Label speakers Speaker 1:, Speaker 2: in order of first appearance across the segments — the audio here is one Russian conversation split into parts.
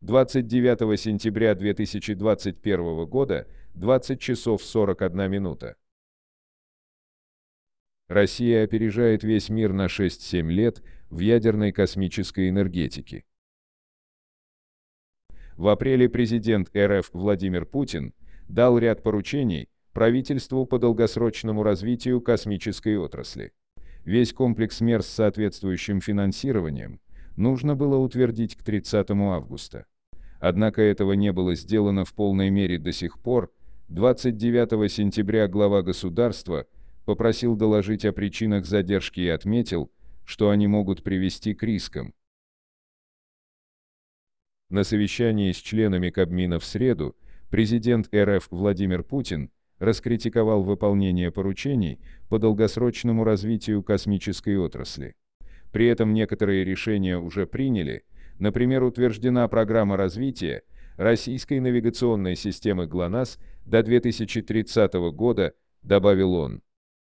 Speaker 1: 29 сентября 2021 года, 20 часов 41 минута. Россия опережает весь мир на 6-7 лет в ядерной космической энергетике. В апреле президент РФ Владимир Путин дал ряд поручений правительству по долгосрочному развитию космической отрасли. Весь комплекс мер с соответствующим финансированием нужно было утвердить к 30 августа. Однако этого не было сделано в полной мере до сих пор. 29 сентября глава государства попросил доложить о причинах задержки и отметил, что они могут привести к рискам. На совещании с членами Кабмина в среду президент РФ Владимир Путин раскритиковал выполнение поручений по долгосрочному развитию космической отрасли. При этом некоторые решения уже приняли, например, утверждена программа развития российской навигационной системы ГЛОНАСС до 2030 года, добавил он.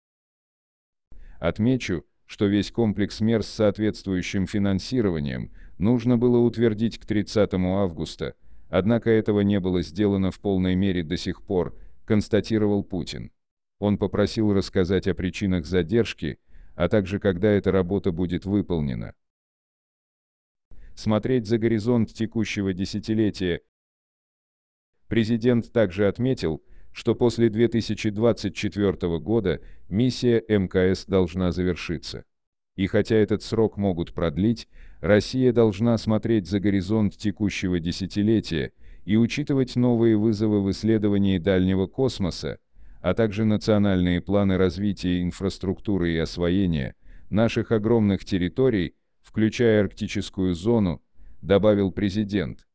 Speaker 1: Отмечу, что весь комплекс мер с соответствующим финансированием нужно было утвердить к 30 августа, однако этого не было сделано в полной мере до сих пор, констатировал Путин. Он попросил рассказать о причинах задержки, а также когда эта работа будет выполнена. Смотреть за горизонт текущего десятилетия. Президент также отметил, что после 2024 года миссия МКС должна завершиться. И хотя этот срок могут продлить, Россия должна смотреть за горизонт текущего десятилетия и учитывать новые вызовы в исследовании дальнего космоса, а также национальные планы развития инфраструктуры и освоения наших огромных территорий, включая арктическую зону, добавил президент.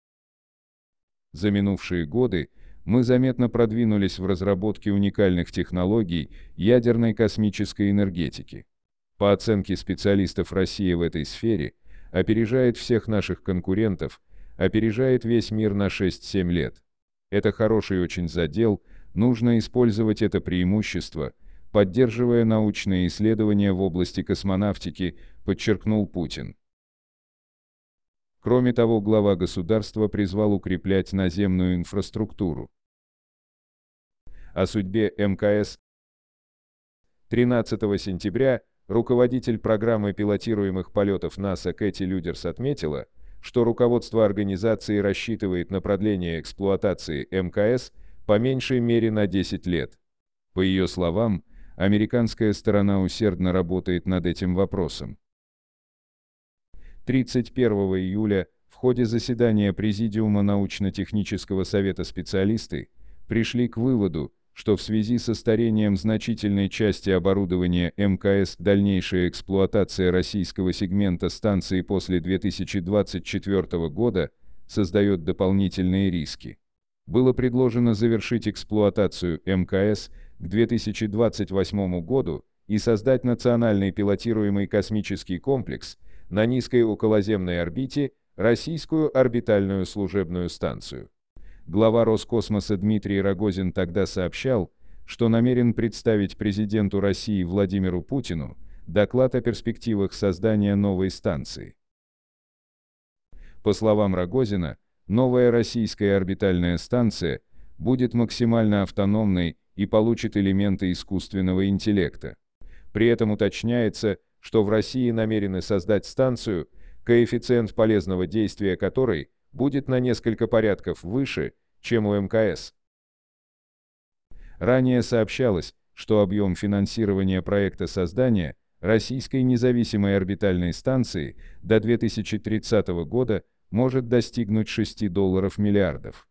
Speaker 1: За минувшие годы мы заметно продвинулись в разработке уникальных технологий ядерной космической энергетики. По оценке специалистов, Россия в этой сфере опережает всех наших конкурентов, опережает весь мир на 6-7 лет. Это хороший очень задел, нужно использовать это преимущество, поддерживая научные исследования в области космонавтики, подчеркнул Путин. Кроме того, глава государства призвал укреплять наземную инфраструктуру. О судьбе МКС. 13 сентября руководитель программы пилотируемых полетов НАСА Кэти Людерс отметила, что руководство организации рассчитывает на продление эксплуатации МКС по меньшей мере на 10 лет. По ее словам, американская сторона усердно работает над этим вопросом. 31 июля в ходе заседания Президиума научно-технического совета специалисты пришли к выводу, что в связи со старением значительной части оборудования МКС дальнейшая эксплуатация российского сегмента станции после 2024 года создает дополнительные риски. Было предложено завершить эксплуатацию МКС к 2028 году и создать национальный пилотируемый космический комплекс на низкой околоземной орбите, российскую орбитальную служебную станцию. Глава Роскосмоса Дмитрий Рогозин тогда сообщал, что намерен представить президенту России Владимиру Путину доклад о перспективах создания новой станции. По словам Рогозина, новая российская орбитальная станция будет максимально автономной и получит элементы искусственного интеллекта. При этом уточняется, что в России намерены создать станцию, коэффициент полезного действия которой будет на несколько порядков выше, чем у МКС. Ранее сообщалось, что объем финансирования проекта создания российской независимой орбитальной станции до 2030 года может достигнуть $6 миллиардов.